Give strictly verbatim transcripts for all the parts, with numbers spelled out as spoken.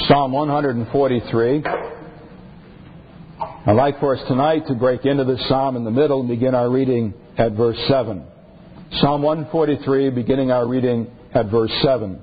Psalm one forty-three. I'd like for us tonight to break into this psalm in the middle and begin our reading at verse seven. Psalm one forty-three, beginning our reading at verse seven.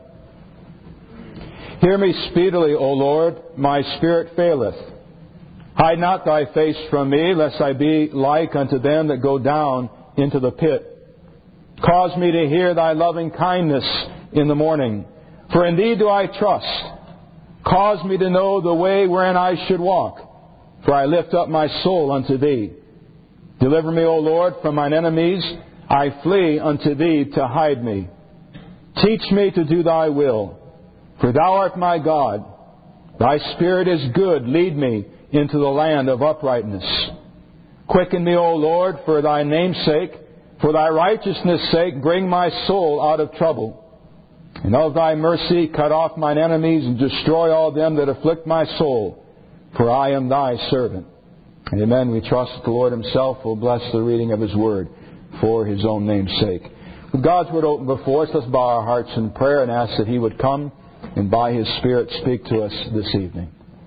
Hear me speedily, O Lord, my spirit faileth. Hide not thy face from me, lest I be like unto them that go down into the pit. Cause me to hear thy loving kindness in the morning, for in thee do I trust. Cause me to know the way wherein I should walk, for I lift up my soul unto thee. Deliver me, O Lord, from mine enemies. I flee unto thee to hide me. Teach me to do thy will, for thou art my God. Thy spirit is good. Lead me into the land of uprightness. Quicken me, O Lord, for thy name's sake. For thy righteousness' sake, bring my soul out of trouble. And of thy mercy, cut off mine enemies and destroy all them that afflict my soul. For I am thy servant. Amen. We trust that the Lord Himself will bless the reading of His Word for His own name's sake. With God's Word open before us, let's bow our hearts in prayer and ask that He would come and by His Spirit speak to us this evening.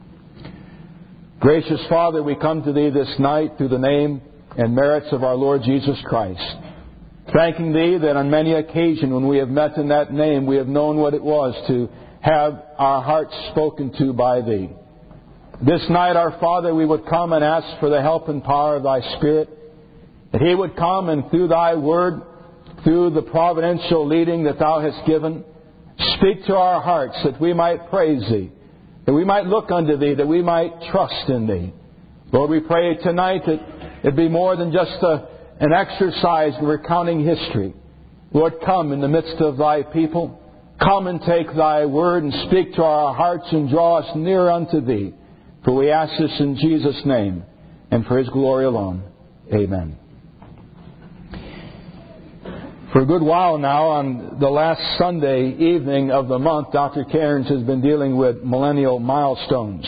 Gracious Father, we come to Thee this night through the name and merits of our Lord Jesus Christ, thanking Thee that on many occasions when we have met in that name, we have known what it was to have our hearts spoken to by Thee. This night, our Father, we would come and ask for the help and power of Thy Spirit, that He would come and through Thy Word, through the providential leading that Thou hast given, speak to our hearts that we might praise Thee, that we might look unto Thee, that we might trust in Thee. Lord, we pray tonight that it be more than just a, an exercise in recounting history. Lord, come in the midst of Thy people. Come and take Thy Word and speak to our hearts and draw us near unto Thee. For we ask this in Jesus' name and for His glory alone. Amen. For a good while now, on the last Sunday evening of the month, Doctor Cairns has been dealing with millennial milestones.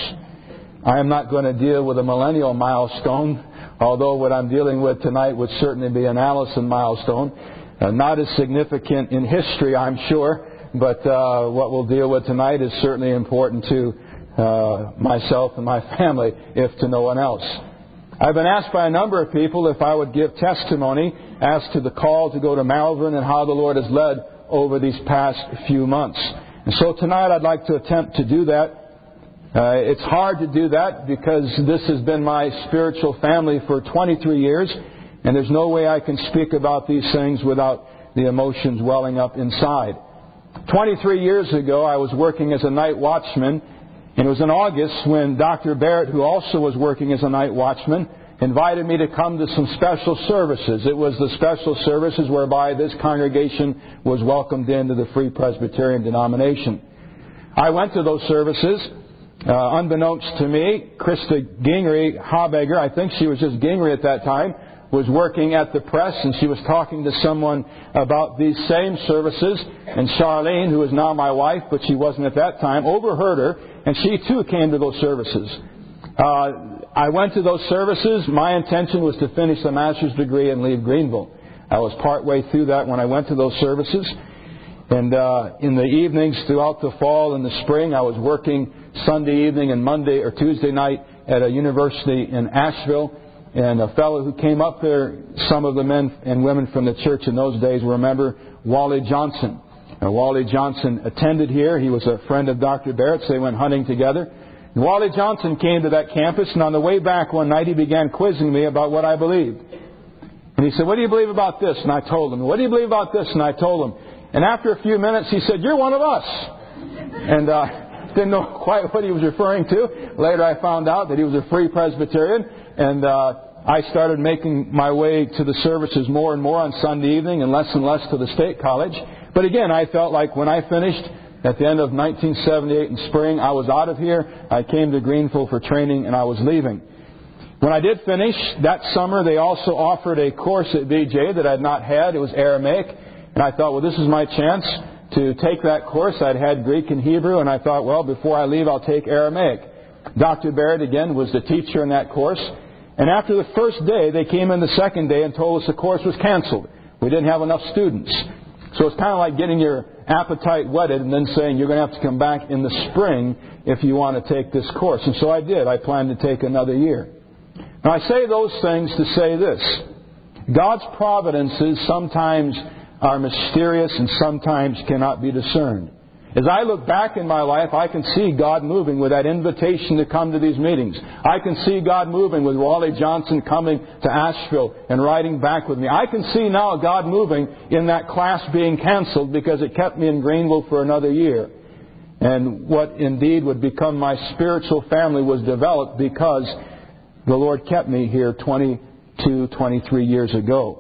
I am not going to deal with a millennial milestone, although what I'm dealing with tonight would certainly be an Allison milestone. Uh, not as significant in history, I'm sure, but uh, what we'll deal with tonight is certainly important to uh, myself and my family, if to no one else. I've been asked by a number of people if I would give testimony as to the call to go to Malvern and how the Lord has led over these past few months. And so tonight I'd like to attempt to do that. Uh, it's hard to do that because this has been my spiritual family for twenty-three years, and there's no way I can speak about these things without the emotions welling up inside. twenty-three years ago, I was working as a night watchman, and it was in August when Doctor Barrett, who also was working as a night watchman, invited me to come to some special services. It was the special services whereby this congregation was welcomed into the Free Presbyterian denomination. I went to those services. Uh, unbeknownst to me, Krista Gingrey Habegger, I think she was just Gingrey at that time, was working at the press, and she was talking to someone about these same services. And Charlene, who is now my wife, but she wasn't at that time, overheard her, and she too came to those services. Uh, I went to those services. My intention was to finish the master's degree and leave Greenville. I was partway through that when I went to those services. And uh, in the evenings throughout the fall and the spring, I was working Sunday evening and Monday or Tuesday night at a university in Asheville. And a fellow who came up there, some of the men and women from the church in those days will remember Wally Johnson. Now, Wally Johnson attended here. He was a friend of Doctor Barrett's. They went hunting together. And Wally Johnson came to that campus, and on the way back one night he began quizzing me about what I believed. And he said, "What do you believe about this?" And I told him. "What do you believe about this?" And I told him. And after a few minutes he said, "You're one of us." And uh, didn't know quite what he was referring to. Later I found out that he was a Free Presbyterian. And uh, I started making my way to the services more and more on Sunday evening and less and less to the State College. But again, I felt like when I finished at the end of nineteen seventy-eight in spring, I was out of here. I came to Greenville for training and I was leaving. When I did finish, that summer they also offered a course at V J that I had not had. It was Aramaic. And I thought, well, this is my chance to take that course. I'd had Greek and Hebrew, and I thought, well, before I leave, I'll take Aramaic. Doctor Barrett, again, was the teacher in that course. And after the first day, they came in the second day and told us the course was canceled. We didn't have enough students. So it's kind of like getting your appetite whetted and then saying, you're going to have to come back in the spring if you want to take this course. And so I did. I planned to take another year. Now I say those things to say this. God's providences sometimes are mysterious and sometimes cannot be discerned. As I look back in my life, I can see God moving with that invitation to come to these meetings. I can see God moving with Wally Johnson coming to Asheville and riding back with me. I can see now God moving in that class being canceled because it kept me in Greenville for another year. And what indeed would become my spiritual family was developed because the Lord kept me here twenty-two, twenty-three years ago.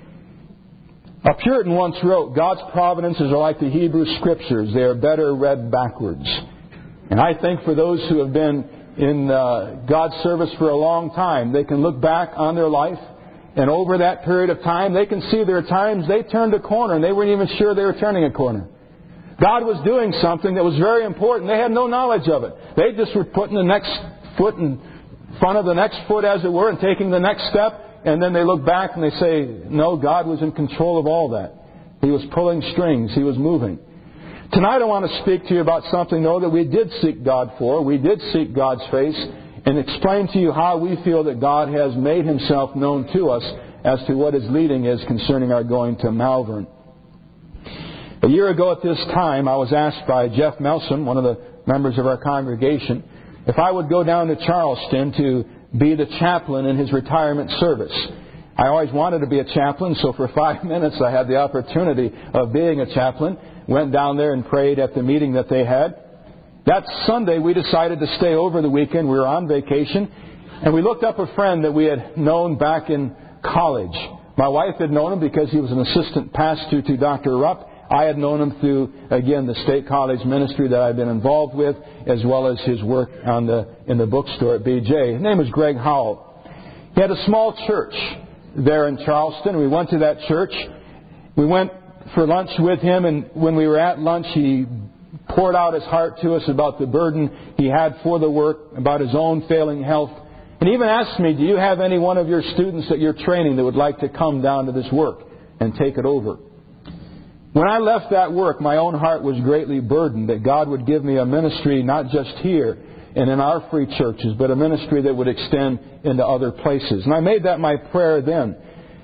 A Puritan once wrote, God's providences are like the Hebrew Scriptures. They are better read backwards. And I think for those who have been in uh, God's service for a long time, they can look back on their life, and over that period of time, they can see there are times they turned a corner and they weren't even sure they were turning a corner. God was doing something that was very important. They had no knowledge of it. They just were putting the next foot in front of the next foot, as it were, and taking the next step. And then they look back and they say, no, God was in control of all that. He was pulling strings. He was moving. Tonight I want to speak to you about something, though, that we did seek God for. We did seek God's face and explain to you how we feel that God has made Himself known to us as to what His leading is concerning our going to Malvern. A year ago at this time, I was asked by Jeff Melson, one of the members of our congregation, if I would go down to Charleston to be the chaplain in his retirement service. I always wanted to be a chaplain, so for five minutes I had the opportunity of being a chaplain. Went down there and prayed at the meeting that they had. That Sunday we decided to stay over the weekend. We were on vacation. And we looked up a friend that we had known back in college. My wife had known him because he was an assistant pastor to Doctor Rupp. I had known him through, again, the State College ministry that I've been involved with, as well as his work on the in the bookstore at B J. His name was Greg Howell. He had a small church there in Charleston. We went to that church. We went for lunch with him, and when we were at lunch, he poured out his heart to us about the burden he had for the work, about his own failing health. And he even asked me, do you have any one of your students that you're training that would like to come down to this work and take it over? When I left that work, my own heart was greatly burdened that God would give me a ministry not just here and in our free churches, but a ministry that would extend into other places. And I made that my prayer then.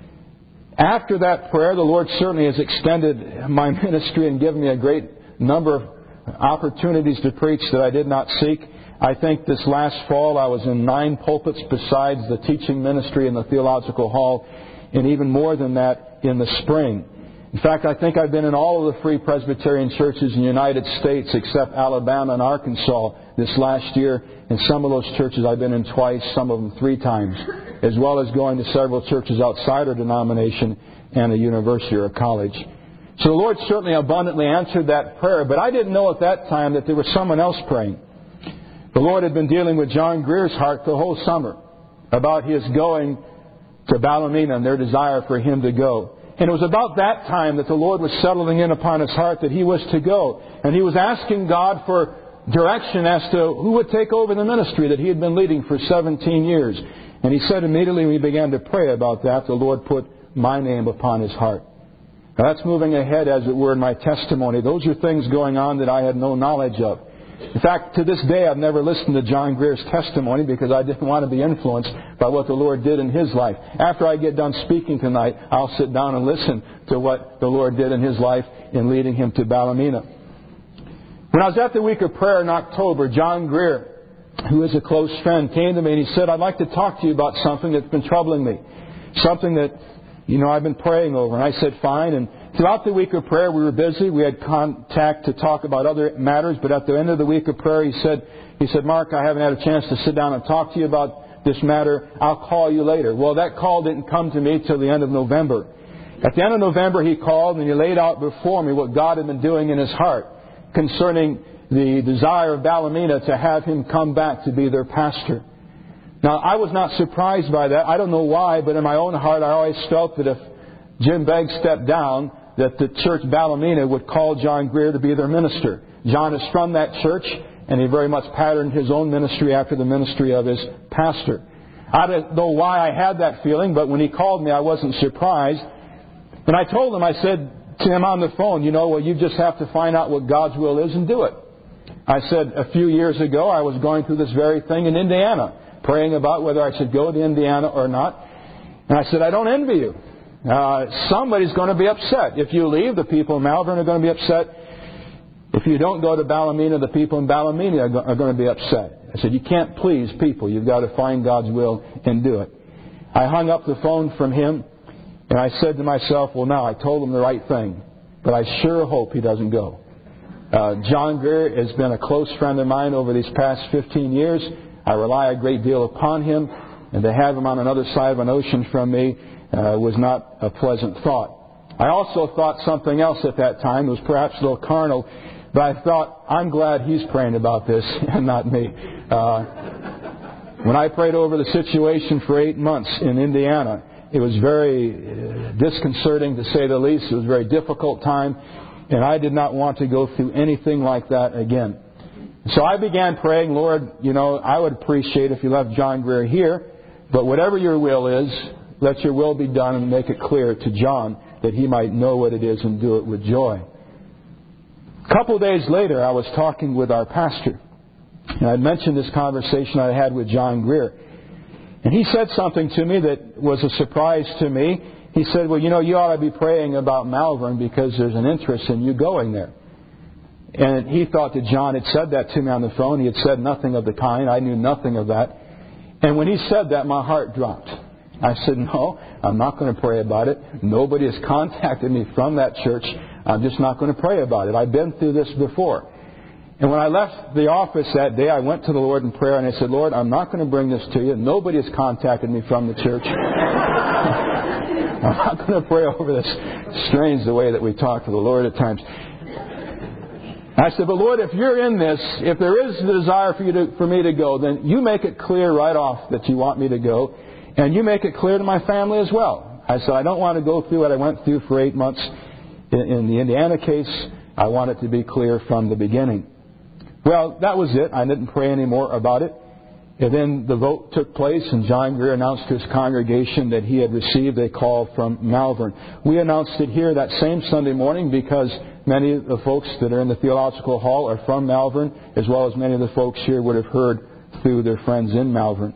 After that prayer, the Lord certainly has extended my ministry and given me a great number of opportunities to preach that I did not seek. I think this last fall I was in nine pulpits besides the teaching ministry in the Theological Hall, and even more than that in the spring. In fact, I think I've been in all of the Free Presbyterian churches in the United States except Alabama and Arkansas this last year. And some of those churches I've been in twice, some of them three times, as well as going to several churches outside our denomination and a university or a college. So the Lord certainly abundantly answered that prayer, but I didn't know at that time that there was someone else praying. The Lord had been dealing with John Greer's heart the whole summer about his going to Ballymena and their desire for him to go. And it was about that time that the Lord was settling in upon his heart that he was to go. And he was asking God for direction as to who would take over the ministry that he had been leading for seventeen years. And he said immediately when he began to pray about that, the Lord put my name upon his heart. Now that's moving ahead, as it were, in my testimony. Those are things going on that I had no knowledge of. In fact, to this day, I've never listened to John Greer's testimony because I didn't want to be influenced by what the Lord did in his life. After I get done speaking tonight, I'll sit down and listen to what the Lord did in his life in leading him to Ballymena. When I was at the week of prayer in October, John Greer, who is a close friend, came to me and he said, I'd like to talk to you about something that's been troubling me. Something that, you know, I've been praying over. And I said, fine. And throughout the week of prayer, we were busy. We had contact to talk about other matters. But at the end of the week of prayer, he said, he said, Mark, I haven't had a chance to sit down and talk to you about this matter. I'll call you later. Well, that call didn't come to me till the end of November. At the end of November, he called and he laid out before me what God had been doing in his heart concerning the desire of Ballymena to have him come back to be their pastor. Now, I was not surprised by that. I don't know why, but in my own heart, I always felt that if Jim Begg stepped down, that the church Ballymena would call John Greer to be their minister. John is from that church, and he very much patterned his own ministry after the ministry of his pastor. I don't know why I had that feeling, but when he called me, I wasn't surprised. And I told him, I said, to him on the phone, you know, well, you just have to find out what God's will is and do it. I said a few years ago I was going through this very thing in Indiana, praying about whether I should go to Indiana or not. And I said, I don't envy you. Uh, somebody's going to be upset. If you leave, the people in Malvern are going to be upset. If you don't go to Ballymena, the people in Ballymena are, go- are going to be upset. I said, you can't please people. You've got to find God's will and do it. I hung up the phone from him, and I said to myself, well, now I told him the right thing, but I sure hope he doesn't go. Uh, John Greer has been a close friend of mine over these past fifteen years. I rely a great deal upon him, and to have him on another side of an ocean from me uh, was not a pleasant thought. I also thought something else at that time. It was perhaps a little carnal, but I thought, I'm glad he's praying about this and not me. Uh, when I prayed over the situation for eight months in Indiana, it was very uh, disconcerting, to say the least. It was a very difficult time. And I did not want to go through anything like that again. So I began praying, Lord, you know, I would appreciate if you left John Greer here, but whatever your will is, let your will be done and make it clear to John that he might know what it is and do it with joy. A couple of days later, I was talking with our pastor, and I mentioned this conversation I had with John Greer. And he said something to me that was a surprise to me. He said, well, you know, you ought to be praying about Malvern because there's an interest in you going there. And he thought that John had said that to me on the phone. He had said nothing of the kind. I knew nothing of that. And when he said that, my heart dropped. I said, no, I'm not going to pray about it. Nobody has contacted me from that church. I'm just not going to pray about it. I've been through this before. And when I left the office that day, I went to the Lord in prayer and I said, Lord, I'm not going to bring this to you. Nobody has contacted me from the church. I'm not going to pray over this. Strange the way that we talk to the Lord at times. I said, but Lord, if you're in this, if there is the desire for you to, for me to go, then you make it clear right off that you want me to go. And you make it clear to my family as well. I said, I don't want to go through what I went through for eight months in, in the Indiana case. I want it to be clear from the beginning. Well, that was it. I didn't pray any more about it. And then the vote took place, and John Greer announced to his congregation that he had received a call from Malvern. We announced it here that same Sunday morning because many of the folks that are in the Theological Hall are from Malvern, as well as many of the folks here would have heard through their friends in Malvern.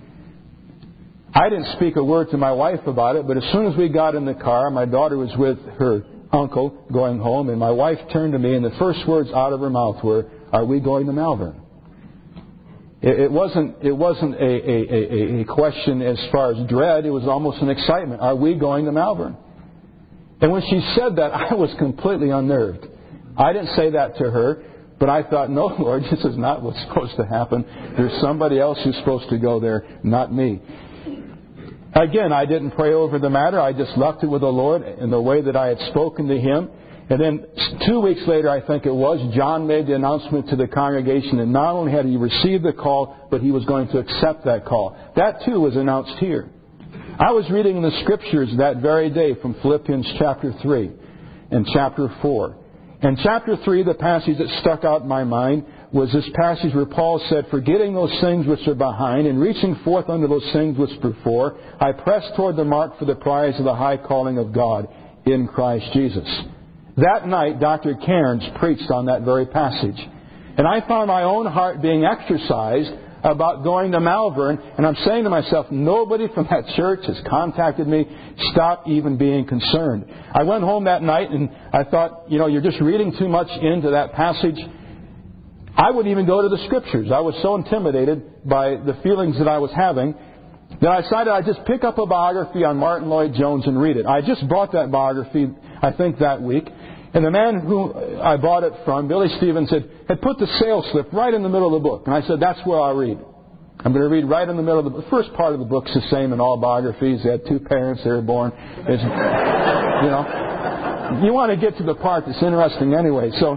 I didn't speak a word to my wife about it, but as soon as we got in the car, my daughter was with her uncle going home, and my wife turned to me, and the first words out of her mouth were, are we going to Malvern? It wasn't, it wasn't a, a, a, a question as far as dread. It was almost an excitement. Are we going to Malvern? And when she said that, I was completely unnerved. I didn't say that to her, but I thought, no, Lord, this is not what's supposed to happen. There's somebody else who's supposed to go there, not me. Again, I didn't pray over the matter. I just left it with the Lord in the way that I had spoken to Him. And then two weeks later, I think it was, John made the announcement to the congregation that not only had he received the call, but he was going to accept that call. That too was announced here. I was reading in the Scriptures that very day from Philippians chapter three and chapter four. And chapter three, the passage that stuck out in my mind, was this passage where Paul said, forgetting those things which are behind and reaching forth unto those things which are before, I press toward the mark for the prize of the high calling of God in Christ Jesus. That night, Doctor Cairns preached on that very passage. And I found my own heart being exercised about going to Malvern. And I'm saying to myself, nobody from that church has contacted me. Stop even being concerned. I went home that night and I thought, you know, you're just reading too much into that passage. I wouldn't even go to the Scriptures. I was so intimidated by the feelings that I was having that I decided I'd just pick up a biography on Martin Lloyd-Jones and read it. I just bought that biography, I think, that week. And the man who I bought it from, Billy Stevens, had, had put the sales slip right in the middle of the book. And I said, that's where I'll read. I'm going to read right in the middle of the book. The first part of the book's the same in all biographies. They had two parents. They were born. It's, you know, you want to get to the part that's interesting anyway. So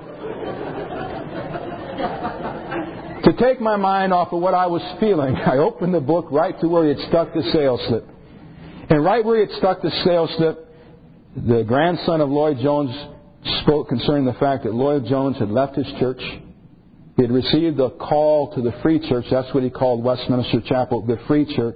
to take my mind off of what I was feeling, I opened the book right to where he had stuck the sales slip. And right where he had stuck the sales slip, the grandson of Lloyd-Jones spoke concerning the fact that Lloyd-Jones had left his church. He had received a call to the Free Church. That's what he called Westminster Chapel, the Free Church.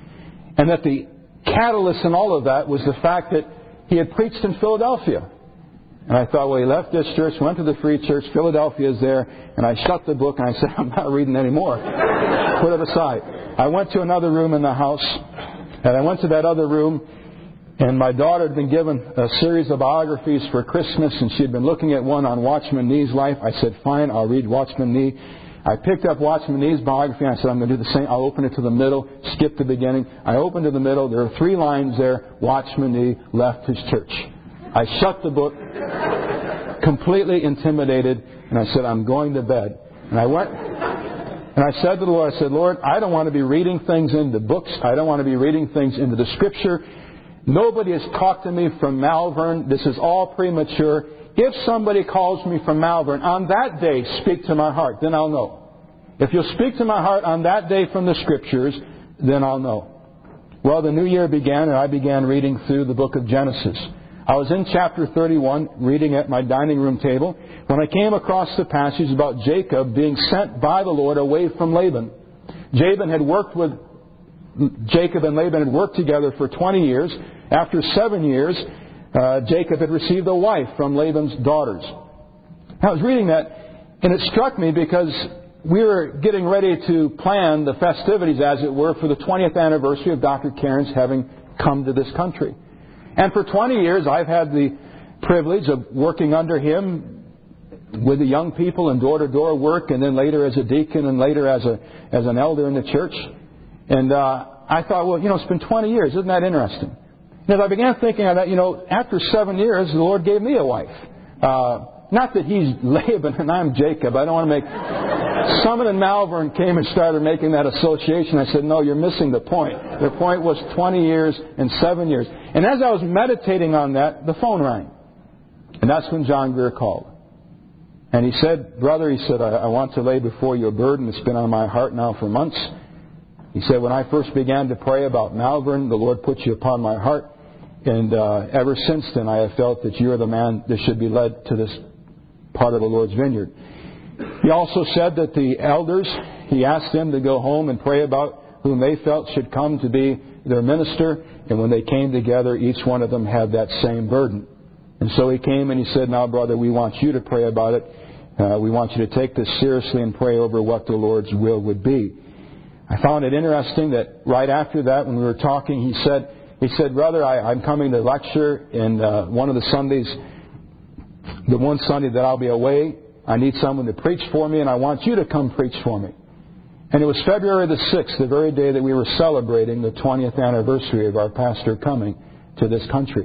And that the catalyst in all of that was the fact that he had preached in Philadelphia. And I thought, well, he left this church, went to the Free Church, Philadelphia is there, and I shut the book and I said, I'm not reading anymore. Put it aside. I went to another room in the house, and I went to that other room, and my daughter had been given a series of biographies for Christmas, and she had been looking at one on Watchman Nee's life. I said, fine, I'll read Watchman Nee. I picked up Watchman Nee's biography, and I said, I'm going to do the same. I'll open it to the middle, skip the beginning. I opened to the middle. There are three lines there. Watchman Nee left his church. I shut the book, completely intimidated, and I said, I'm going to bed. And I went, and I said to the Lord, I said, Lord, I don't want to be reading things into books. I don't want to be reading things into the Scripture. Nobody has talked to me from Malvern. This is all premature. If somebody calls me from Malvern, on that day, speak to my heart. Then I'll know. If you'll speak to my heart on that day from the Scriptures, then I'll know. Well, the new year began, and I began reading through the book of Genesis. I was in chapter thirty-one, reading at my dining room table, when I came across the passage about Jacob being sent by the Lord away from Laban. Jacob had worked with Jacob and Laban had worked together for twenty years. After seven years, uh, Jacob had received a wife from Laban's daughters. I was reading that, and it struck me because we were getting ready to plan the festivities, as it were, for the twentieth anniversary of Doctor Cairns having come to this country. And for twenty years, I've had the privilege of working under him with the young people in door-to-door work, and then later as a deacon, and later as a as an elder in the church. And uh, I thought, well, you know, it's been twenty years. Isn't that interesting? And as I began thinking of that, you know, after seven years, the Lord gave me a wife. Uh, not that he's Laban and I'm Jacob. I don't want to make... Someone in Malvern came and started making that association. I said, no, you're missing the point. The point was twenty years and seven years. And as I was meditating on that, the phone rang. And that's when John Greer called. And he said, brother, he said, I, I want to lay before you a burden that's been on my heart now for months. He said, when I first began to pray about Malvern, the Lord put you upon my heart. And uh, ever since then, I have felt that you're the man that should be led to this part of the Lord's vineyard. He also said that the elders, he asked them to go home and pray about whom they felt should come to be their minister. And when they came together, each one of them had that same burden. And so he came and he said, now, brother, we want you to pray about it. Uh, we want you to take this seriously and pray over what the Lord's will would be. I found it interesting that right after that, when we were talking, he said, he said, brother, I, I'm coming to lecture, and uh, one of the Sundays, the one Sunday that I'll be away, I need someone to preach for me, and I want you to come preach for me. And it was February the sixth, the very day that we were celebrating the twentieth anniversary of our pastor coming to this country.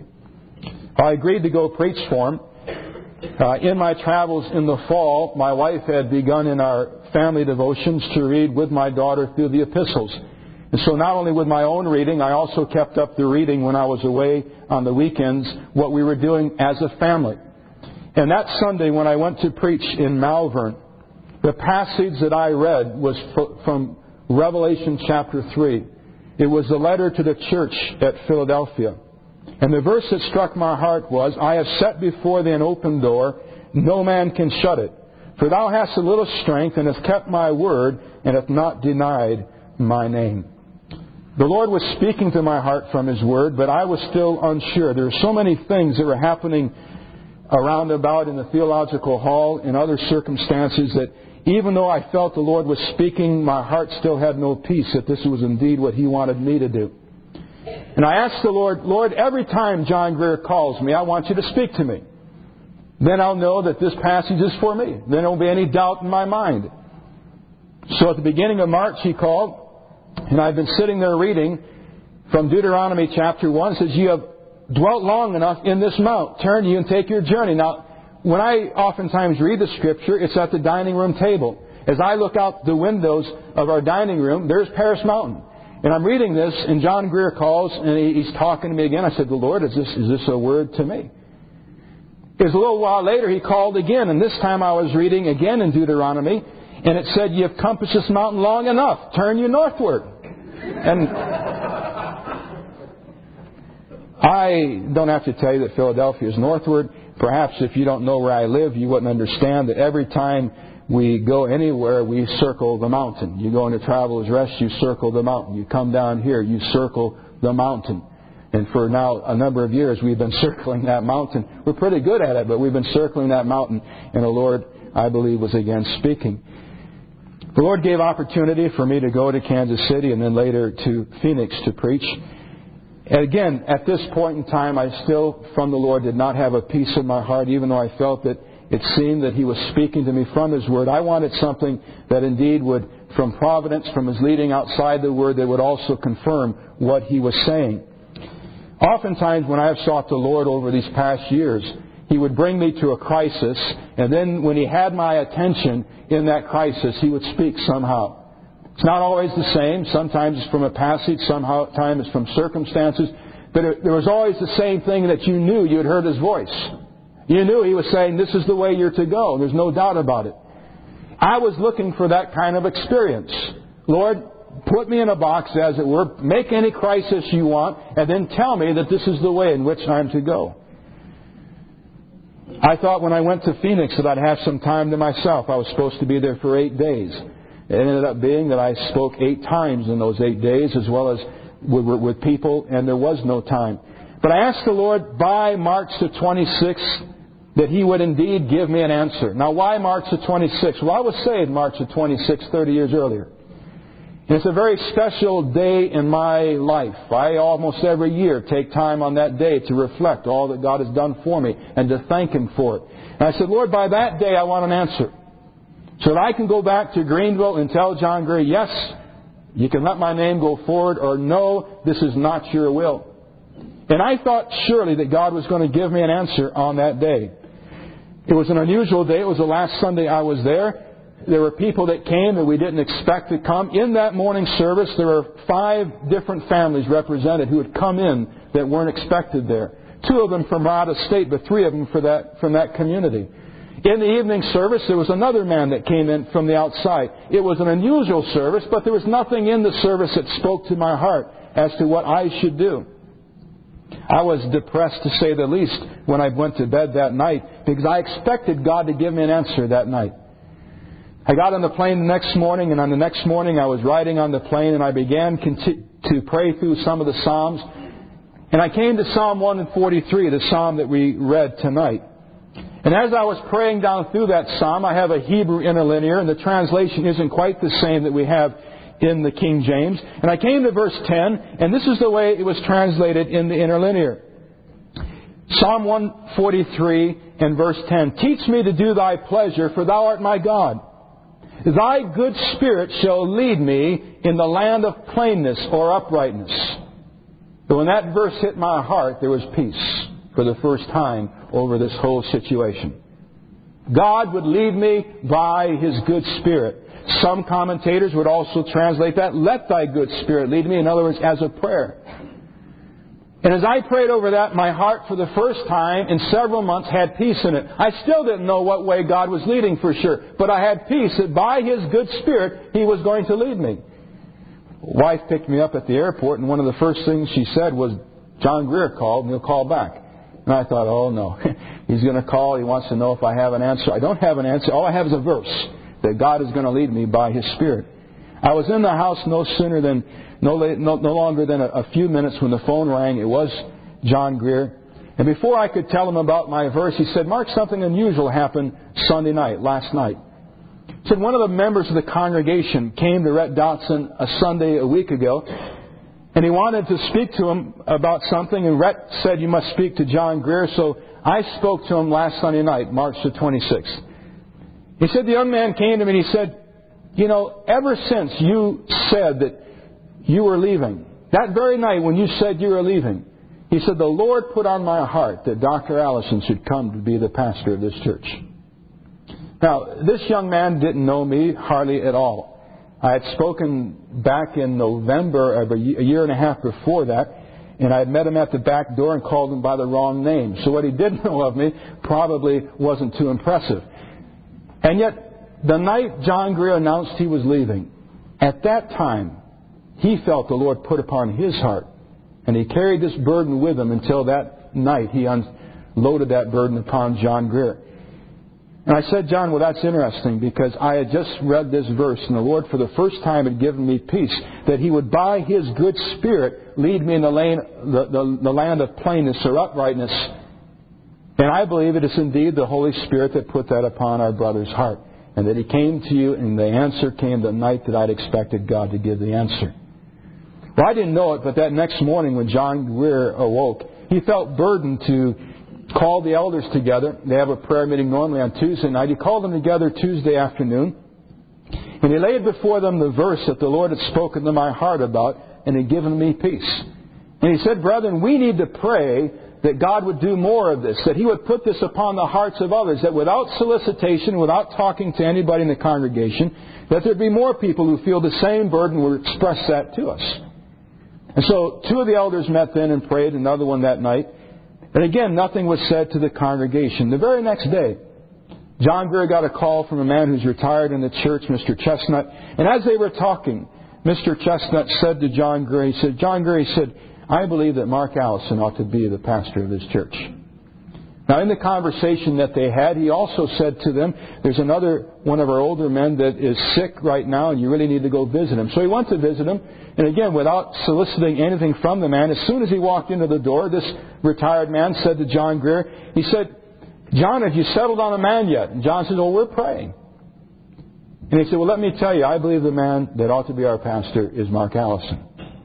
I agreed to go preach for him. Uh, in my travels in the fall, my wife had begun in our family devotions to read with my daughter through the epistles. And so not only with my own reading, I also kept up the reading when I was away on the weekends, what we were doing as a family. And that Sunday when I went to preach in Malvern, the passage that I read was from Revelation chapter three. It was the letter to the church at Philadelphia. And the verse that struck my heart was, I have set before thee an open door, no man can shut it. For thou hast a little strength, and hast kept my word, and hast not denied my name. The Lord was speaking to my heart from His word, but I was still unsure. There were so many things that were happening around about in the theological hall in other circumstances that even though I felt the Lord was speaking, my heart still had no peace that this was indeed what He wanted me to do. And I asked the Lord, Lord, every time John Greer calls me, I want you to speak to me. Then I'll know that this passage is for me. Then there won't be any doubt in my mind. So at the beginning of March, He called, and I've been sitting there reading from Deuteronomy chapter one. It says, you have dwelt long enough in this mount. Turn you and take your journey. Now, when I oftentimes read the Scripture, it's at the dining room table. As I look out the windows of our dining room, there's Paris Mountain. And I'm reading this, and John Greer calls, and he's talking to me again. I said, the Lord, is this, is this a word to me? It was a little while later, he called again, and this time I was reading again in Deuteronomy, and it said, you have compassed this mountain long enough. Turn you northward. And I don't have to tell you that Philadelphia is northward. Perhaps if you don't know where I live, you wouldn't understand that every time we go anywhere, we circle the mountain. You go into Traveler's Rest, you circle the mountain. You come down here, you circle the mountain. And for now a number of years we've been circling that mountain. We're pretty good at it, but we've been circling that mountain. And the Lord, I believe, was again speaking. The Lord gave opportunity for me to go to Kansas City and then later to Phoenix to preach. And again, at this point in time, I still, from the Lord, did not have a peace in my heart, even though I felt that it seemed that He was speaking to me from His Word. I wanted something that indeed would, from providence, from His leading outside the Word, that would also confirm what He was saying. Oftentimes, when I have sought the Lord over these past years, He would bring me to a crisis, and then when He had my attention in that crisis, He would speak somehow. It's not always the same. Sometimes it's from a passage, sometimes it's from circumstances. But it, there was always the same thing that you knew. You had heard His voice. You knew He was saying, this is the way you're to go. There's no doubt about it. I was looking for that kind of experience. Lord, put me in a box, as it were. Make any crisis you want, and then tell me that this is the way in which I'm to go. I thought when I went to Phoenix that I'd have some time to myself. I was supposed to be there for eight days. It ended up being that I spoke eight times in those eight days, as well as with, with people, and there was no time. But I asked the Lord by March the twenty-sixth that He would indeed give me an answer. Now, why March the twenty-sixth? Well, I was saved March the twenty-sixth, thirty years earlier. And it's a very special day in my life. I almost every year take time on that day to reflect all that God has done for me and to thank Him for it. And I said, Lord, by that day I want an answer. So that I can go back to Greenville and tell John Greer, yes, you can let my name go forward, or no, this is not your will. And I thought surely that God was going to give me an answer on that day. It was an unusual day. It was the last Sunday I was there. There were people that came that we didn't expect to come. In that morning service, there were five different families represented who had come in that weren't expected there. Two of them from out of state, but three of them for that, from that community. In the evening service, there was another man that came in from the outside. It was an unusual service, but there was nothing in the service that spoke to my heart as to what I should do. I was depressed, to say the least, when I went to bed that night, because I expected God to give me an answer that night. I got on the plane the next morning, and on the next morning I was riding on the plane, and I began to pray through some of the Psalms. And I came to Psalm one forty-three, the Psalm that we read tonight. And as I was praying down through that Psalm, I have a Hebrew interlinear, and the translation isn't quite the same that we have in the King James. And I came to verse ten, and this is the way it was translated in the interlinear. Psalm one forty-three and verse ten. Teach me to do Thy pleasure, for Thou art my God. Thy good Spirit shall lead me in the land of plainness or uprightness. But when that verse hit my heart, there was peace for the first time over this whole situation. God would lead me by His good Spirit. Some commentators would also translate that, let Thy good Spirit lead me, in other words, as a prayer. And as I prayed over that, my heart for the first time in several months had peace in it. I still didn't know what way God was leading for sure, but I had peace that by His good Spirit He was going to lead me. Wife picked me up at the airport, and one of the first things she said was, John Greer called and he'll call back. And I thought, oh no, he's going to call, he wants to know if I have an answer. I don't have an answer. All I have is a verse that God is going to lead me by His Spirit. I was in the house no sooner than, no, no, no longer than a, a few minutes when the phone rang. It was John Greer. And before I could tell him about my verse, he said, Mark, something unusual happened Sunday night, last night. He said, one of the members of the congregation came to Rhett Dotson a Sunday a week ago, and he wanted to speak to him about something, and Rhett said, you must speak to John Greer. So I spoke to him last Sunday night, March the twenty-sixth. He said, the young man came to me and he said, you know, ever since you said that you were leaving, that very night when you said you were leaving, he said, the Lord put on my heart that Doctor Allison should come to be the pastor of this church. Now, this young man didn't know me hardly at all. I had spoken back in November of a year and a half before that, and I had met him at the back door and called him by the wrong name. So what he did know of me probably wasn't too impressive. And yet, the night John Greer announced he was leaving, at that time, he felt the Lord put upon his heart. And he carried this burden with him until that night he unloaded that burden upon John Greer. And I said, John, well, that's interesting because I had just read this verse, and the Lord for the first time had given me peace, that He would by His good Spirit lead me in the, lane, the, the, the land of plainness or uprightness. And I believe it is indeed the Holy Spirit that put that upon our brother's heart. And that he came to you, and the answer came the night that I'd expected God to give the answer. Well, I didn't know it, but that next morning when John Greer awoke, he felt burdened to call the elders together. They have a prayer meeting normally on Tuesday night. He called them together Tuesday afternoon. And he laid before them the verse that the Lord had spoken to my heart about and had given me peace. And he said, brethren, we need to pray that God would do more of this, that He would put this upon the hearts of others, that without solicitation, without talking to anybody in the congregation, that there'd be more people who feel the same burden would express that to us. And so two of the elders met then and prayed, another one that night. And again, nothing was said to the congregation. The very next day, John Greer got a call from a man who's retired in the church, Mister Chestnut. And as they were talking, Mister Chestnut said to John Greer, he said, John Greer, he said, I believe that Mark Allison ought to be the pastor of this church. Now, in the conversation that they had, he also said to them, there's another one of our older men that is sick right now, and you really need to go visit him. So he went to visit him, and again, without soliciting anything from the man, as soon as he walked into the door, this retired man said to John Greer, he said, John, have you settled on a man yet? And John said, well, we're praying. And he said, well, let me tell you, I believe the man that ought to be our pastor is Mark Allison.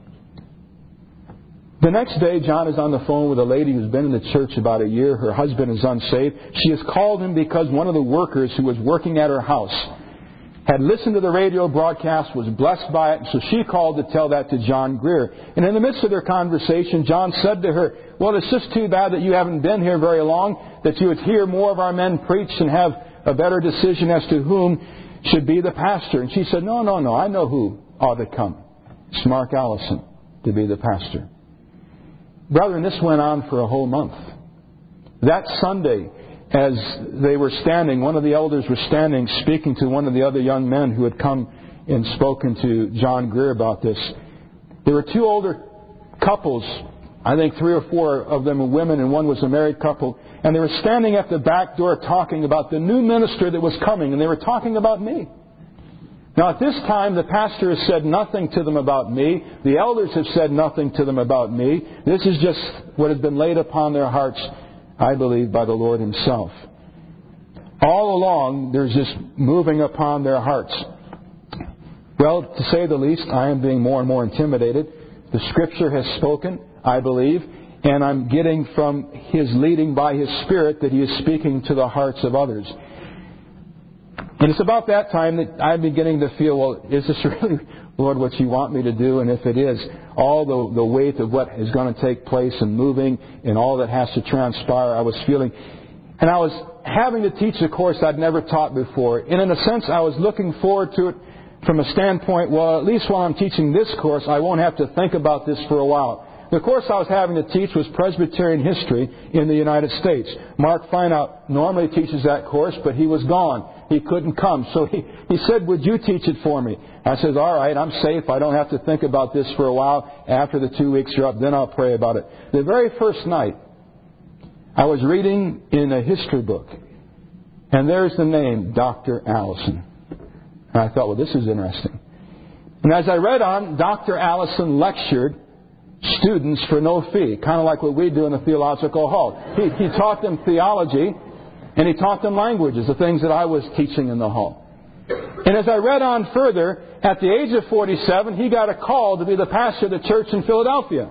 The next day, John is on the phone with a lady who's been in the church about a year. Her husband is unsaved. She has called him because one of the workers who was working at her house had listened to the radio broadcast, was blessed by it, and so she called to tell that to John Greer. And in the midst of their conversation, John said to her, well, it's just too bad that you haven't been here very long, that you would hear more of our men preach and have a better decision as to whom should be the pastor. And she said, no, no, no, I know who ought to come. It's Mark Allison to be the pastor. Brethren, this went on for a whole month. That Sunday, as they were standing, one of the elders was standing speaking to one of the other young men who had come and spoken to John Greer about this. There were two older couples, I think three or four of them were women and one was a married couple, and they were standing at the back door talking about the new minister that was coming, and they were talking about me. Now, at this time, the pastor has said nothing to them about me. The elders have said nothing to them about me. This is just what has been laid upon their hearts, I believe, by the Lord Himself. All along, there's this moving upon their hearts. Well, to say the least, I am being more and more intimidated. The Scripture has spoken, I believe, and I'm getting from His leading by His Spirit that He is speaking to the hearts of others. And it's about that time that I'm beginning to feel, well, is this really, Lord, what You want me to do? And if it is, all the, the weight of what is going to take place and moving and all that has to transpire, I was feeling. And I was having to teach a course I'd never taught before. And in a sense, I was looking forward to it from a standpoint, well, at least while I'm teaching this course, I won't have to think about this for a while. The course I was having to teach was Presbyterian history in the United States. Mark Fineout normally teaches that course, but he was gone. He couldn't come. So he, he said, would you teach it for me? I said, all right, I'm safe. I don't have to think about this for a while. After the two weeks are up, then I'll pray about it. The very first night, I was reading in a history book, and there's the name, Doctor Allison. And I thought, well, this is interesting. And as I read on, Doctor Allison lectured students for no fee, kind of like what we do in the theological hall. He, he taught them theology, and he taught them languages, the things that I was teaching in the hall. And as I read on further, at the age of forty-seven, he got a call to be the pastor of the church in Philadelphia.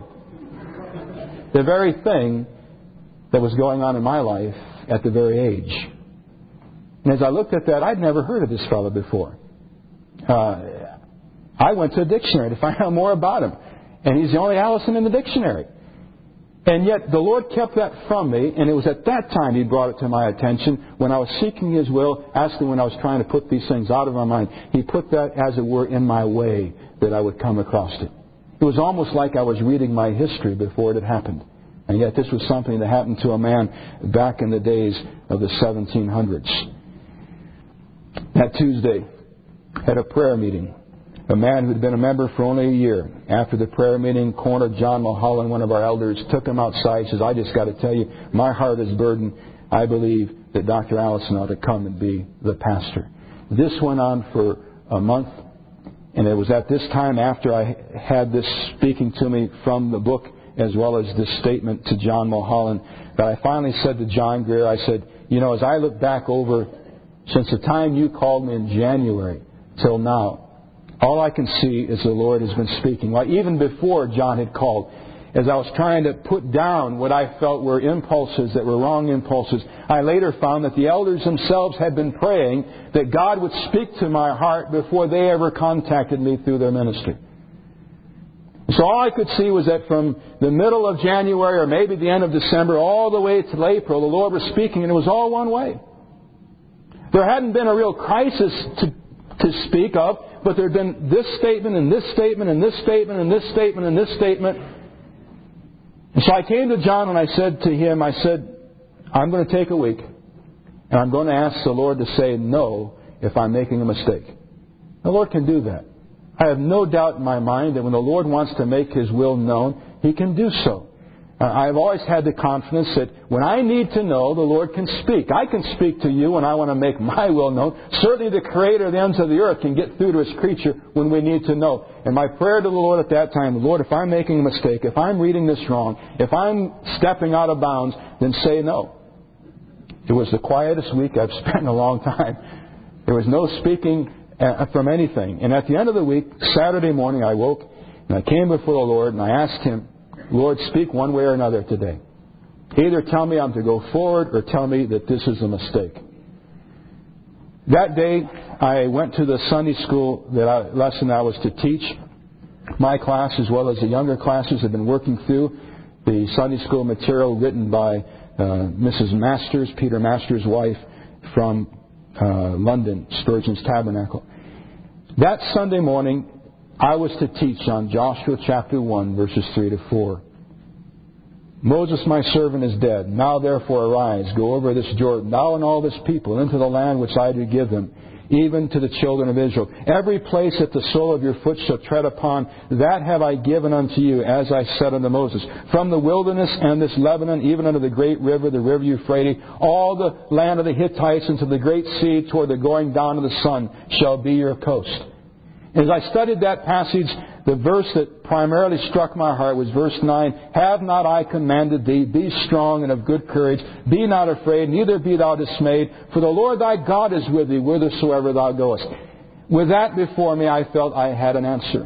The very thing that was going on in my life at the very age. And as I looked at that, I'd never heard of this fellow before. Uh, I went to a dictionary to find out more about him. And he's the only Allison in the dictionary. And yet the Lord kept that from me, and it was at that time He brought it to my attention when I was seeking His will, actually when I was trying to put these things out of my mind. He put that, as it were, in my way that I would come across it. It was almost like I was reading my history before it had happened. And yet this was something that happened to a man back in the days of the seventeen hundreds. That Tuesday, at a prayer meeting, a man who had been a member for only a year, after the prayer meeting, cornered John Mulholland, one of our elders, took him outside, says, I just got to tell you, my heart is burdened. I believe that Doctor Allison ought to come and be the pastor. This went on for a month, and it was at this time after I had this speaking to me from the book as well as this statement to John Mulholland that I finally said to John Greer, I said, you know, as I look back over since the time you called me in January till now, all I can see is the Lord has been speaking. Well, even before John had called, as I was trying to put down what I felt were impulses that were wrong impulses, I later found that the elders themselves had been praying that God would speak to my heart before they ever contacted me through their ministry. So all I could see was that from the middle of January or maybe the end of December all the way to April, the Lord was speaking, and it was all one way. There hadn't been a real crisis to, to speak of, but there had been this statement and this statement and this statement and this statement and this statement. And so I came to John and I said to him, I said, I'm going to take a week and I'm going to ask the Lord to say no if I'm making a mistake. The Lord can do that. I have no doubt in my mind that when the Lord wants to make His will known, He can do so. Uh, I've always had the confidence that when I need to know, the Lord can speak. I can speak to you when I want to make my will known. Certainly the Creator of the ends of the earth can get through to His creature when we need to know. And my prayer to the Lord at that time, Lord, if I'm making a mistake, if I'm reading this wrong, if I'm stepping out of bounds, then say no. It was the quietest week I've spent in a long time. There was no speaking from anything. And at the end of the week, Saturday morning, I woke and I came before the Lord and I asked Him, Lord, speak one way or another today. Either tell me I'm to go forward or tell me that this is a mistake. That day, I went to the Sunday school that I, lesson I was to teach. My class, as well as the younger classes, have been working through the Sunday school material written by uh, Missus Masters, Peter Masters' wife, from uh, London, Spurgeon's Tabernacle. That Sunday morning, I was to teach on Joshua chapter one, verses three to four. Moses, my servant, is dead. Now therefore arise, go over this Jordan, thou and all this people, into the land which I do give them, even to the children of Israel. Every place that the sole of your foot shall tread upon, that have I given unto you, as I said unto Moses. From the wilderness and this Lebanon, even unto the great river, the river Euphrates, all the land of the Hittites, into the great sea, toward the going down of the sun, shall be your coast. As I studied that passage, the verse that primarily struck my heart was verse nine. Have not I commanded thee, be strong and of good courage, be not afraid, neither be thou dismayed, for the Lord thy God is with thee whithersoever thou goest. With that before me, I felt I had an answer.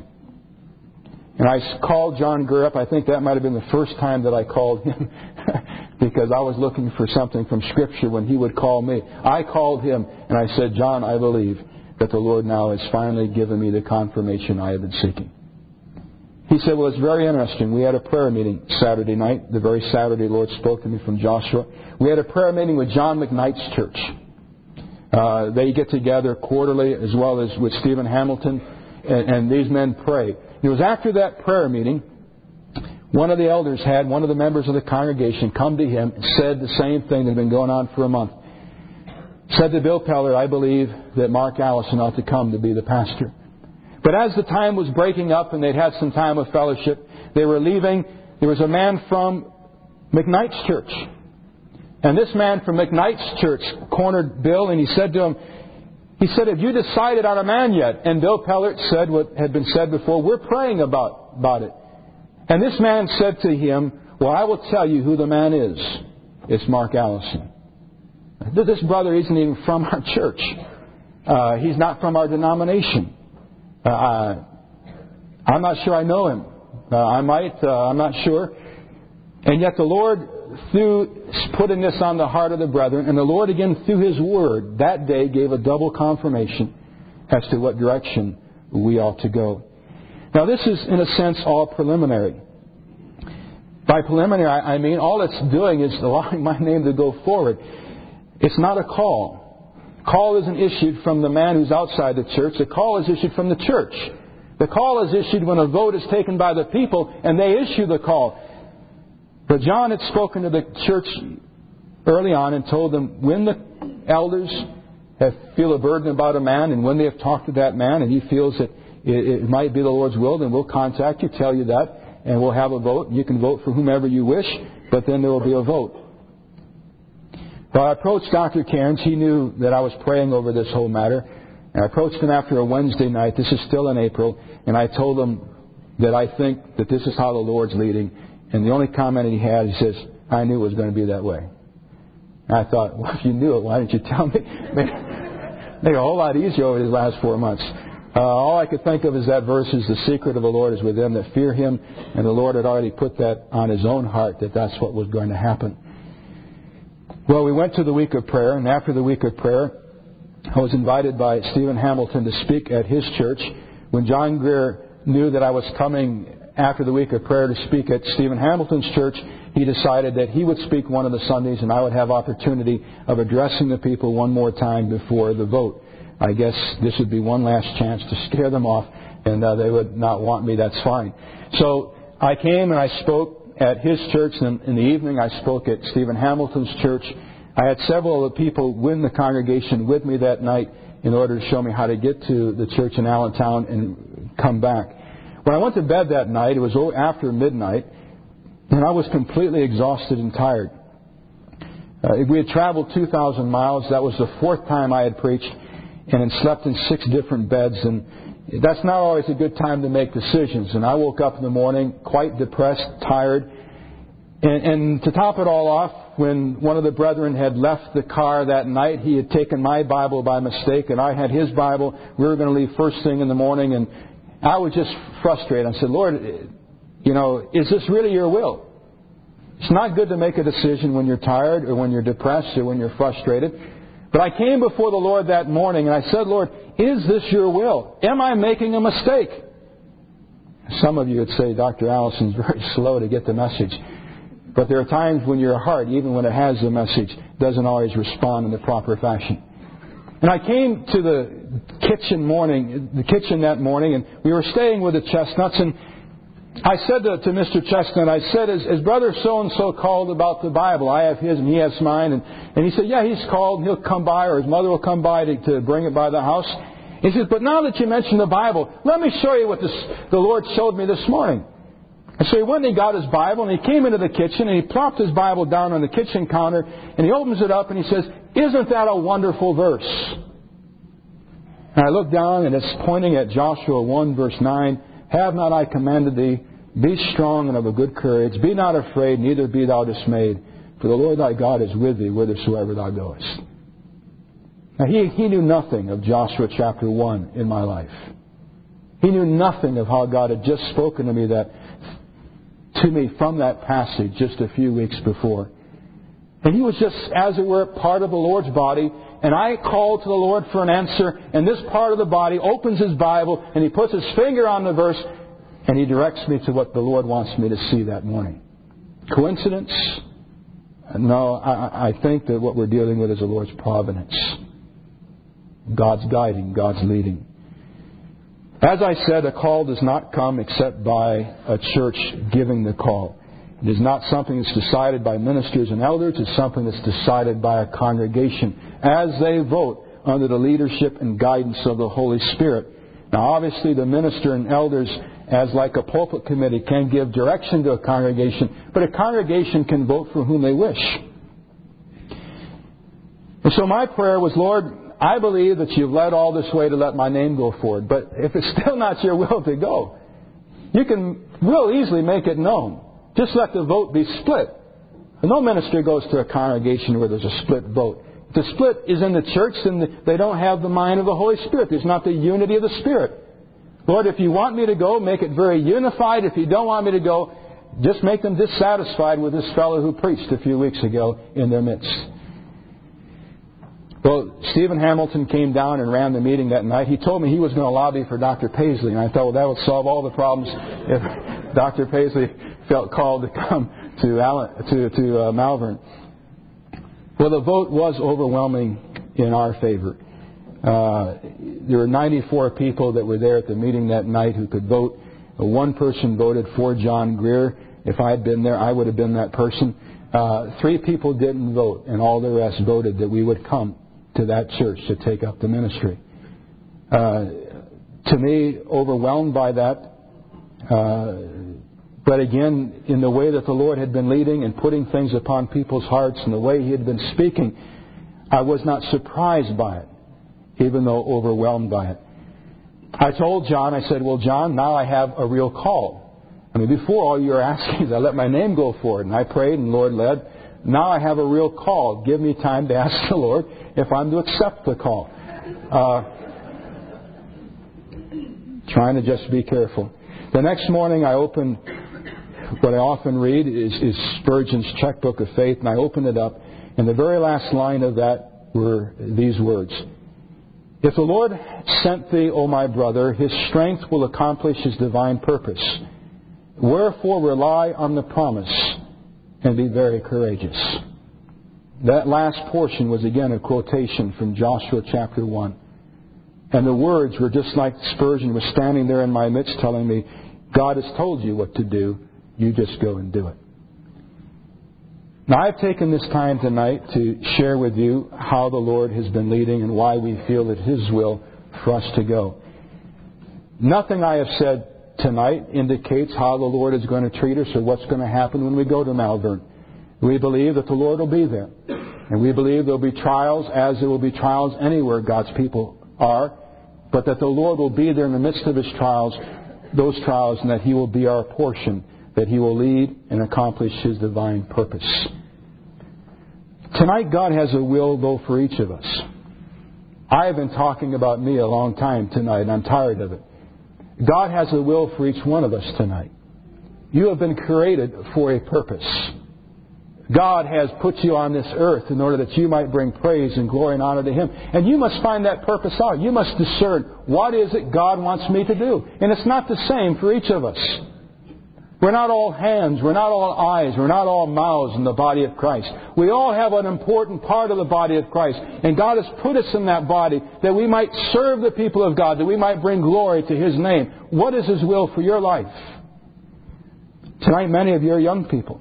And I called John Greer up. I think that might have been the first time that I called him because I was looking for something from Scripture when he would call me. I called him and I said, John, I believe that the Lord now has finally given me the confirmation I have been seeking. He said, well, it's very interesting. We had a prayer meeting Saturday night. The very Saturday the Lord spoke to me from Joshua. We had a prayer meeting with John McKnight's church. Uh, they get together quarterly as well as with Stephen Hamilton, and, and these men pray. It was after that prayer meeting, one of the elders had, one of the members of the congregation come to him and said the same thing that had been going on for a month. Said to Bill Peller, I believe that Mark Allison ought to come to be the pastor. But as the time was breaking up and they'd had some time of fellowship, they were leaving. There was a man from McKnight's church. And this man from McKnight's church cornered Bill and he said to him, he said, have you decided on a man yet? And Bill Peller said what had been said before, we're praying about, about it. And this man said to him, well, I will tell you who the man is. It's Mark Allison. This brother isn't even from our church. Uh, he's not from our denomination. Uh, I'm not sure I know him. Uh, I might. Uh, I'm not sure. And yet the Lord, through putting this on the heart of the brethren, and the Lord again through His Word, that day gave a double confirmation as to what direction we ought to go. Now this is, in a sense, all preliminary. By preliminary, I mean all it's doing is allowing my name to go forward. It's not a call. Call isn't issued from the man who's outside the church. The call is issued from the church. The call is issued when a vote is taken by the people and they issue the call. But John had spoken to the church early on and told them when the elders have, feel a burden about a man and when they have talked to that man and he feels that it, it might be the Lord's will, then we'll contact you, tell you that, and we'll have a vote. You can vote for whomever you wish, but then there will be a vote. Well, I approached Doctor Cairns. He knew that I was praying over this whole matter. And I approached him after a Wednesday night. This is still in April. And I told him that I think that this is how the Lord's leading. And the only comment he had, he says, I knew it was going to be that way. And I thought, well, if you knew it, why didn't you tell me? Make it a whole lot easier over these last four months. Uh, all I could think of is that verse is the secret of the Lord is with them that fear Him. And the Lord had already put that on His own heart that that's what was going to happen. Well, we went to the week of prayer. And after the week of prayer, I was invited by Stephen Hamilton to speak at his church. When John Greer knew that I was coming after the week of prayer to speak at Stephen Hamilton's church, he decided that he would speak one of the Sundays and I would have opportunity of addressing the people one more time before the vote. I guess this would be one last chance to scare them off, and uh, they would not want me. That's fine. So I came and I spoke at his church. And in the evening I spoke at Stephen Hamilton's church. I had several of the people in the congregation with me that night in order to show me how to get to the church in Allentown and come back. When I went to bed that night, it was after midnight, and I was completely exhausted and tired. Uh, we had traveled two thousand miles. That was the fourth time I had preached, and had slept in six different beds. And that's not always a good time to make decisions. And I woke up in the morning quite depressed, tired. And, and to top it all off, when one of the brethren had left the car that night, he had taken my Bible by mistake, and I had his Bible. We were going to leave first thing in the morning, and I was just frustrated. I said, Lord, you know, is this really your will? It's not good to make a decision when you're tired or when you're depressed or when you're frustrated. But I came before the Lord that morning and I said, Lord, is this your will? Am I making a mistake? Some of you would say Doctor Allison's very slow to get the message. But there are times when your heart, even when it has the message, doesn't always respond in the proper fashion. And I came to the kitchen morning, the kitchen that morning, and we were staying with the Chestnuts, and I said to, to Mister Chestnut, I said, is, is Brother so-and-so called about the Bible? I have his and he has mine. And, and he said, yeah, he's called, and he'll come by, or his mother will come by to, to bring it by the house. He says, but now that you mention the Bible, let me show you what this, the Lord showed me this morning. And so he went and he got his Bible, and he came into the kitchen, and he plopped his Bible down on the kitchen counter, and he opens it up, and he says, isn't that a wonderful verse? And I look down, and it's pointing at Joshua one, verse nine. Have not I commanded thee, be strong and of a good courage, be not afraid, neither be thou dismayed, for the Lord thy God is with thee whithersoever thou goest. Now he, he knew nothing of Joshua chapter one in my life. He knew nothing of how God had just spoken to me that to me from that passage just a few weeks before. And he was just, as it were, part of the Lord's body. And I called to the Lord for an answer. And this part of the body opens his Bible and he puts his finger on the verse and he directs me to what the Lord wants me to see that morning. Coincidence? No, I, I think that what we're dealing with is the Lord's providence. God's guiding, God's leading. As I said, a call does not come except by a church giving the call. It is not something that's decided by ministers and elders. It's something that's decided by a congregation as they vote under the leadership and guidance of the Holy Spirit. Now, obviously, the minister and elders, as like a pulpit committee, can give direction to a congregation, but a congregation can vote for whom they wish. And so my prayer was, Lord, I believe that you've led all this way to let my name go forward, but if it's still not your will to go, you can real easily make it known. Just let the vote be split. And no minister goes to a congregation where there's a split vote. If the split is in the church, then they don't have the mind of the Holy Spirit. There's not the unity of the Spirit. Lord, if you want me to go, make it very unified. If you don't want me to go, just make them dissatisfied with this fellow who preached a few weeks ago in their midst. Well, Stephen Hamilton came down and ran the meeting that night. He told me he was going to lobby for Doctor Paisley. And I thought, well, that would solve all the problems if Doctor Paisley felt called to come to Allen, to, to uh, Malvern. Well, the vote was overwhelming in our favor. Uh, there were ninety-four people that were there at the meeting that night who could vote. One person voted for John Greer. If I had been there, I would have been that person. Uh, three people didn't vote, and all the rest voted that we would come to that church to take up the ministry. Uh, to me, overwhelmed by that, uh, But again, in the way that the Lord had been leading and putting things upon people's hearts and the way He had been speaking, I was not surprised by it, even though overwhelmed by it. I told John, I said, well, John, now I have a real call. I mean, before all you were asking is I let my name go forward, and I prayed and the Lord led. Now I have a real call. Give me time to ask the Lord if I'm to accept the call. Uh, trying to just be careful. The next morning I opened what I often read is, is Spurgeon's Checkbook of Faith, and I opened it up, and the very last line of that were these words: If the Lord sent thee, O my brother, His strength will accomplish His divine purpose. Wherefore rely on the promise and be very courageous. That last portion was again a quotation from Joshua chapter one. And the words were just like Spurgeon was standing there in my midst telling me, God has told you what to do. You just go and do it. Now, I've taken this time tonight to share with you how the Lord has been leading and why we feel it His will for us to go. Nothing I have said tonight indicates how the Lord is going to treat us or what's going to happen when we go to Malvern. We believe that the Lord will be there. And we believe there will be trials as there will be trials anywhere God's people are. But that the Lord will be there in the midst of His trials, those trials, and that He will be our portion, that He will lead and accomplish His divine purpose. Tonight God has a will, though, for each of us. I have been talking about me a long time tonight, and I'm tired of it. God has a will for each one of us tonight. You have been created for a purpose. God has put you on this earth in order that you might bring praise and glory and honor to Him. And you must find that purpose out. You must discern, what is it God wants me to do? And it's not the same for each of us. We're not all hands, we're not all eyes, we're not all mouths in the body of Christ. We all have an important part of the body of Christ. And God has put us in that body that we might serve the people of God, that we might bring glory to His name. What is His will for your life? Tonight, many of you are young people.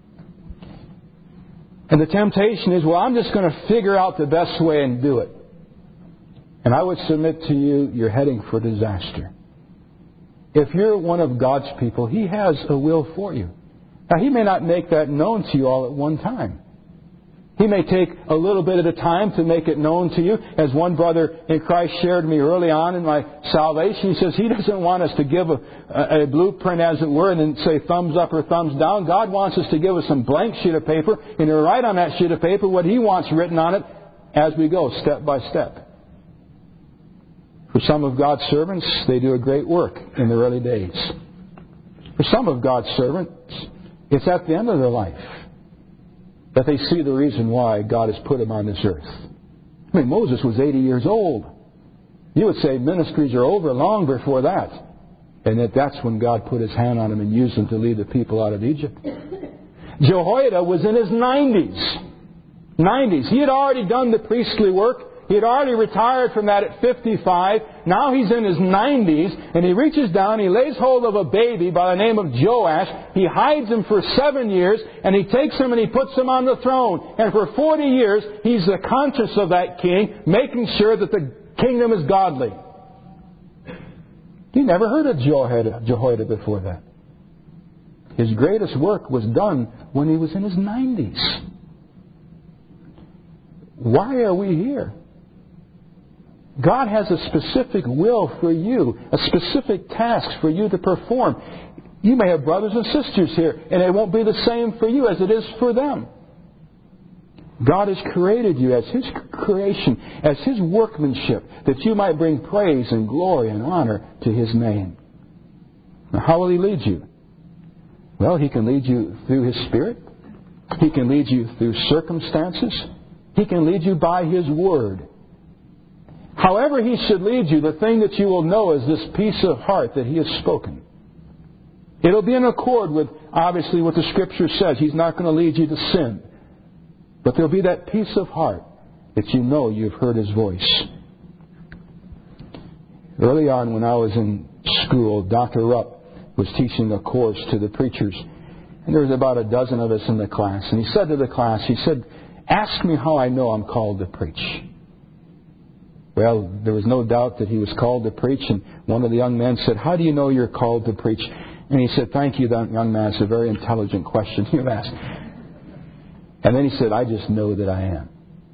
And the temptation is, well, I'm just going to figure out the best way and do it. And I would submit to you, you're heading for disaster. If you're one of God's people, He has a will for you. Now, He may not make that known to you all at one time. He may take a little bit at a time to make it known to you. As one brother in Christ shared me early on in my salvation, he says he doesn't want us to give a, a, a blueprint, as it were, and then say thumbs up or thumbs down. God wants us to give us some blank sheet of paper and to write on that sheet of paper what He wants written on it as we go, step by step. For some of God's servants, they do a great work in the early days. For some of God's servants, it's at the end of their life that they see the reason why God has put them on this earth. I mean, Moses was eighty years old. You would say ministries are over long before that. And that that's when God put His hand on him and used him to lead the people out of Egypt. Jehoiada was in his nineties. nineties. He had already done the priestly work. He had already retired from that at fifty-five. Now he's in his nineties, and he reaches down, he lays hold of a baby by the name of Joash. He hides him for seven years, and he takes him and he puts him on the throne. And for forty years, he's the conscience of that king, making sure that the kingdom is godly. He never heard of Jehoiada, Jehoiada before that. His greatest work was done when he was in his nineties. Why are we here? God has a specific will for you, a specific task for you to perform. You may have brothers and sisters here, and it won't be the same for you as it is for them. God has created you as His creation, as His workmanship, that you might bring praise and glory and honor to His name. Now, how will He lead you? Well, He can lead you through His Spirit. He can lead you through circumstances. He can lead you by His Word. However He should lead you, the thing that you will know is this peace of heart that He has spoken. It'll be in accord with, obviously, what the Scripture says. He's not going to lead you to sin. But there'll be that peace of heart that you know you've heard His voice. Early on when I was in school, Doctor Rupp was teaching a course to the preachers. And there was about a dozen of us in the class. And he said to the class, he said, "Ask me how I know I'm called to preach." Well, there was no doubt that he was called to preach. And one of the young men said, "How do you know you're called to preach?" And he said, thank you, young man. It's a very intelligent question you've asked. And then he said, I just know that I am.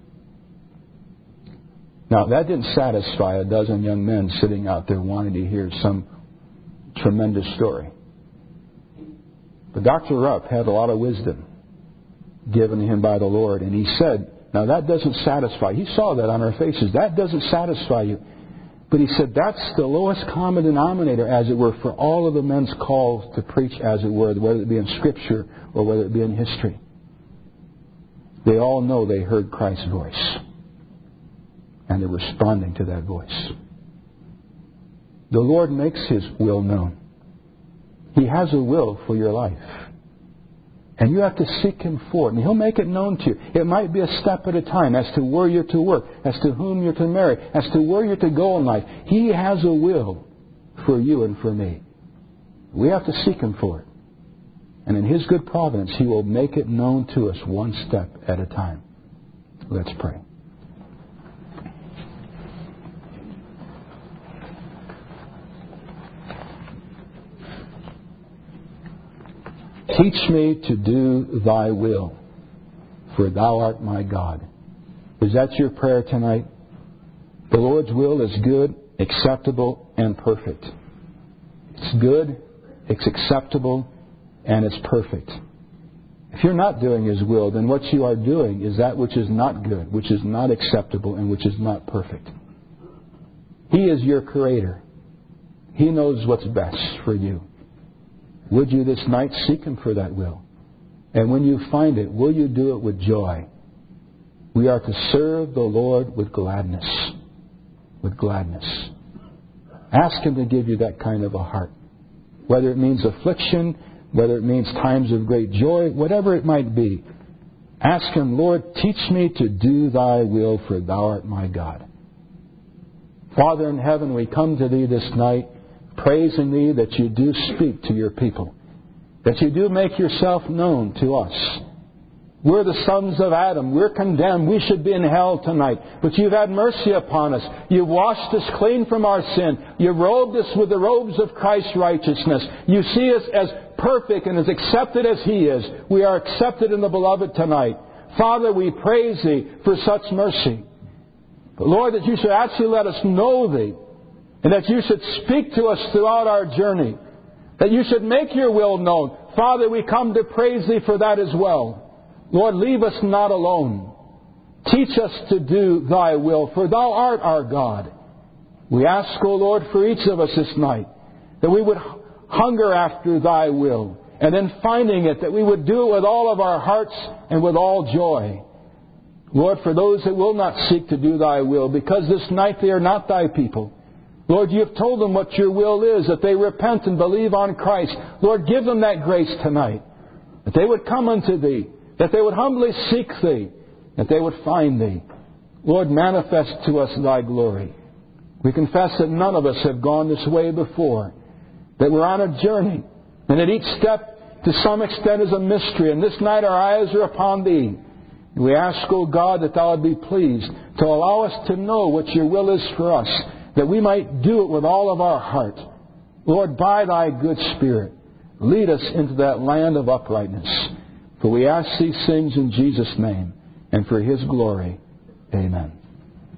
Now, that didn't satisfy a dozen young men sitting out there wanting to hear some tremendous story. But Doctor Rupp had a lot of wisdom given to him by the Lord. And he said, now that doesn't satisfy. He saw that on our faces. That doesn't satisfy you. But he said, that's the lowest common denominator, as it were, for all of the men's calls to preach, as it were, whether it be in Scripture or whether it be in history. They all know they heard Christ's voice. And they're responding to that voice. The Lord makes His will known. He has a will for your life. And you have to seek Him for it. And He'll make it known to you. It might be a step at a time as to where you're to work, as to whom you're to marry, as to where you're to go in life. He has a will for you and for me. We have to seek Him for it. And in His good providence, He will make it known to us one step at a time. Let's pray. Teach me to do Thy will, for Thou art my God. Is that your prayer tonight? The Lord's will is good, acceptable, and perfect. It's good, it's acceptable, and it's perfect. If you're not doing His will, then what you are doing is that which is not good, which is not acceptable, and which is not perfect. He is your Creator. He knows what's best for you. Would you this night seek Him for that will? And when you find it, will you do it with joy? We are to serve the Lord with gladness. With gladness. Ask Him to give you that kind of a heart. Whether it means affliction, whether it means times of great joy, whatever it might be. Ask Him, Lord, teach me to do Thy will, for Thou art my God. Father in heaven, we come to Thee this night, praising Thee that You do speak to Your people, that You do make Yourself known to us. We're the sons of Adam. We're condemned. We should be in hell tonight. But You've had mercy upon us. You've washed us clean from our sin. You've robed us with the robes of Christ's righteousness. You see us as perfect and as accepted as He is. We are accepted in the Beloved tonight. Father, we praise Thee for such mercy. But Lord, that You should actually let us know Thee, and that You should speak to us throughout our journey. That You should make Your will known. Father, we come to praise Thee for that as well. Lord, leave us not alone. Teach us to do Thy will, for Thou art our God. We ask, O Lord, for each of us this night, that we would hunger after Thy will. And in finding it, that we would do it with all of our hearts and with all joy. Lord, for those that will not seek to do Thy will, because this night they are not Thy people, Lord, You have told them what Your will is, that they repent and believe on Christ. Lord, give them that grace tonight, that they would come unto Thee, that they would humbly seek Thee, that they would find Thee. Lord, manifest to us Thy glory. We confess that none of us have gone this way before, that we're on a journey, and that each step to some extent is a mystery, and this night our eyes are upon Thee. And we ask, O God, that Thou would be pleased to allow us to know what Your will is for us, that we might do it with all of our heart. Lord, by Thy good Spirit, lead us into that land of uprightness. For we ask these things in Jesus' name, and for His glory. Amen.